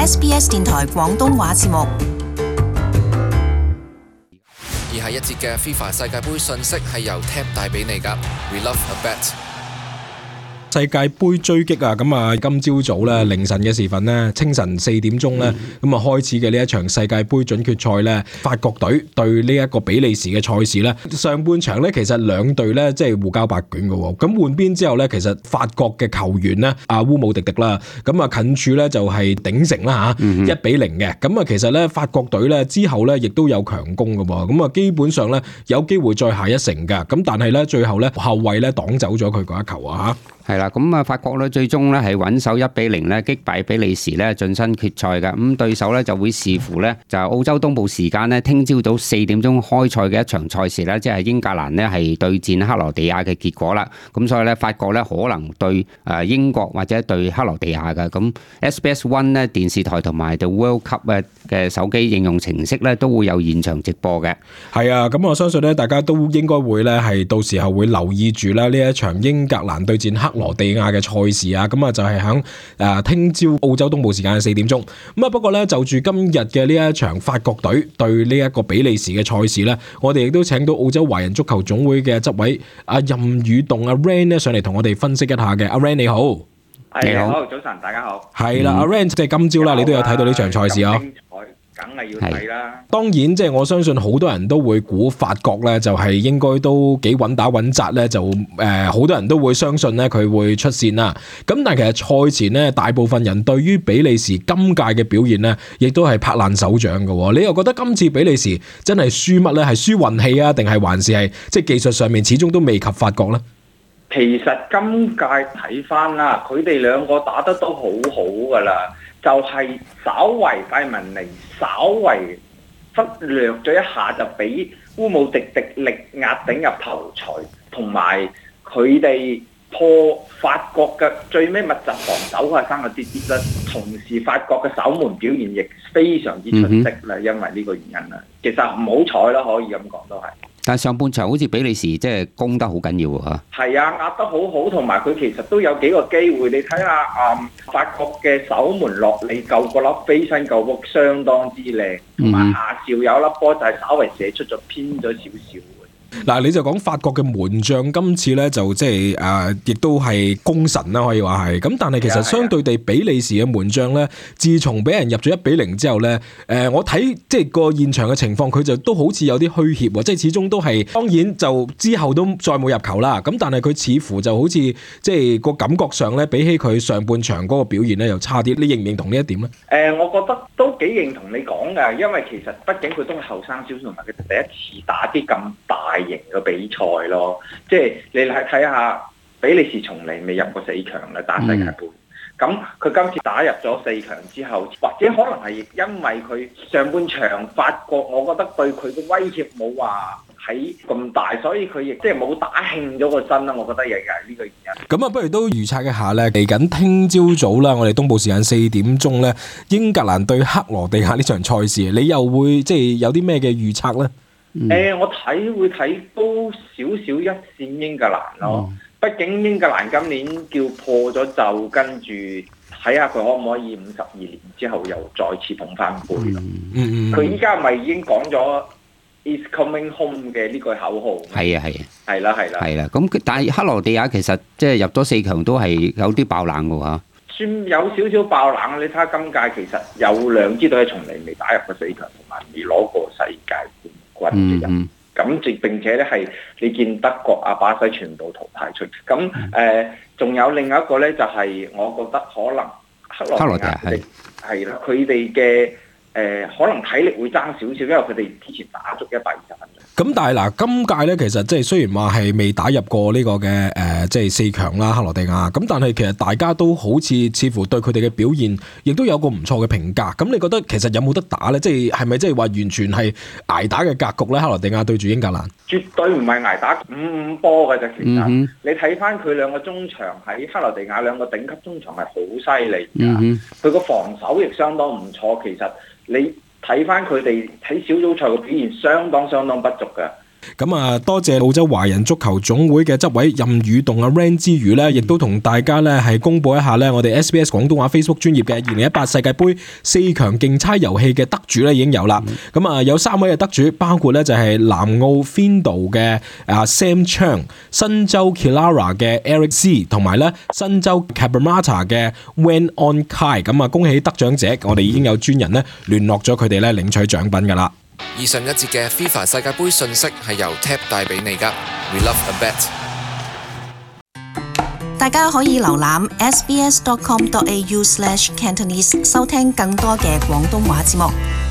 SBS 電台廣東話節目。 以下一節嘅 FIFA 世界盃訊息係由 TAB 帶俾你㗎。We love a bet。 世界盃追擊啊！咁啊，今朝早咧凌晨嘅時分咧，清晨4點鐘咧，咁啊開始嘅呢一場世界盃準決賽咧，法國隊對呢一個比利時嘅賽事咧，上半場咧其實兩隊咧即係互交白卷嘅喎。咁換邊之後咧，其實法國嘅球員咧，烏姆迪迪啦，咁啊近處咧就係頂成啦嚇，1-0嘅。咁啊其實咧法國隊咧之後咧亦都有強攻嘅喎。咁啊基本上咧有機會再下一城㗎。咁但係咧最後咧後衞咧擋走咗佢嗰一球啊嚇。 係啦，咁啊法國咧最終咧係穩守1-0咧擊敗比利時咧晉身決賽嘅。咁對手咧就會視乎咧就澳洲東部時間咧聽朝早4點鐘開賽嘅一場賽事咧，即係英格蘭咧係對戰克羅地亞嘅結果啦。咁所以咧法國咧可能對英國或者對克羅地亞嘅。咁 SBS One 咧電視台同埋 The World Cup 嘅手機應用程式咧都會有現場直播嘅。 係啊，咁我相信咧大家都應該會咧係到時候會留意住咧呢一場英格蘭對戰克羅地亞嘅賽事啊，咁啊就係響聽朝澳洲東部時間4點鐘。咁啊不過咧就住今日嘅呢一場法國隊對呢一個比利時嘅賽事咧，我哋亦都請到澳洲華人足球總會嘅執委阿任宇棟阿 Ran 咧上嚟同我哋分析一下嘅。阿 Ran 你好。 你好，早晨，大家好。 係啦，阿 Ran 即係今朝啦，你都有睇到呢場賽事啊。 梗係要睇啦。 當然，即係我相信好多人都會估法國咧，就係應該都幾穩打穩紮咧，就好多人都會相信咧佢會出線啦。咁但係其實賽前咧，大部分人對於比利時今屆嘅表現咧，亦都係拍爛手掌嘅。你又覺得今次比利時真係輸乜咧？係輸運氣啊，定係還是係即係技術上面始終都未及法國咧？ 其實今屆睇翻啦，佢哋兩個打得都好好噶啦。就係稍為費文尼稍為忽略咗一下，就俾烏姆迪迪力壓頂入頭槌，同埋佢哋破法國嘅最尾密集防守係生咗啲啲啦。同時法國嘅守門表現亦非常之出色啦，因為呢個原因啦。其實唔好彩啦，可以咁講都係。 但係上半場好似比利時即係攻得好緊要喎嚇。 係啊，壓得好好，同埋佢其實都有幾個機會。你睇下法國嘅守門落里救嗰粒飛身救波相當之靚，同埋夏兆有粒波就係稍微射出咗偏咗少少。 嗱，你就講法國嘅門將今次咧就即係亦都係功臣啦，可以話係。咁但係其實相對地，比利時嘅門將咧，自從俾人入咗1-0之後咧，我睇即係個現場嘅情況，佢就都好似有啲虛怯喎，即係始終都係當然就之後都再冇入球啦。咁但係佢似乎就好似即係個感覺上咧，比起佢上半場嗰個表現咧又差啲。你認唔認同呢一點咧？ 我覺得都幾認同你講㗎，因為其實畢竟佢都係後生少少，同埋佢第一次打啲咁大型嘅比賽咯，即係你睇下比利時從嚟未入過4強啦，打世界盃。咁佢今次打入咗4強之後，或者可能係因為佢上半場法國，我覺得對佢嘅威脅冇話喺咁大，所以佢亦即係冇打興咗個身啦。我覺得亦係呢個原因。 咁啊，不如都預測一下咧，嚟緊聽朝早啦，我哋東部時間4點鐘咧，英格蘭對克羅地亞呢場賽事，你又會即係有啲咩嘅預測咧？ 我會睇高少少一線英格蘭咯。畢竟英格蘭今年叫破咗就，跟住睇下佢可唔可以52年之後又再次捧翻杯咯。佢依家咪已經講咗 Is coming home 嘅呢句口號。係啦。 咁但係克羅地亞其實即係入咗4強都係有啲爆冷嘅喎。 算有少少爆冷。你睇下今屆其實有2支隊係從嚟未打入過4強，同埋未攞過世界冠軍嘅人。咁並且咧係你見德國啊、巴西全部淘汰出。咁仲有另外一個咧，就係我覺得可能克羅地亞係啦，佢哋嘅可能體力會爭少少，因為佢哋之前打足120分鐘。 咁但係嗱，今屆咧其實即係雖然話係未打入過呢個嘅即係4強啦，克羅地亞。咁但係其實大家都好似乎對佢哋嘅表現，亦都有個唔錯嘅評價。咁你覺得其實有冇得打咧？即係咪即係話完全係捱打嘅格局咧？克羅地亞對住英格蘭， 絕對唔係捱打5-5波嘅啫。其實你睇翻佢兩個中場喺克羅地亞兩個頂級中場係好犀利㗎。佢個防守亦相當唔錯。其實你睇翻佢哋喺小組賽嘅表現相當不俗㗎。 咁啊，多謝澳洲華人足球總會嘅執委任宇棟阿 Ran 之餘呢，亦都同大家呢係公佈一下呢，我哋 SBS 廣東話 Facebook 專頁嘅2018世界盃4強競猜遊戲嘅得主呢已經有啦。咁啊，有3位嘅得主，包括呢就係南澳 Findo 嘅Sam Chang、新州 Killara 嘅 Eric Z 同埋呢新州 Cabramatta 嘅 Wen On Kai。咁啊，恭喜得獎者，我哋已經有專人呢聯絡咗佢哋呢領取獎品噶啦。 以上一節嘅 FIFA 世界盃訊息係由 TAB 帶俾你噶 ，We love a bet。 大家可以瀏覽 sbs.com.au/cantonese 收聽更多嘅廣東話節目。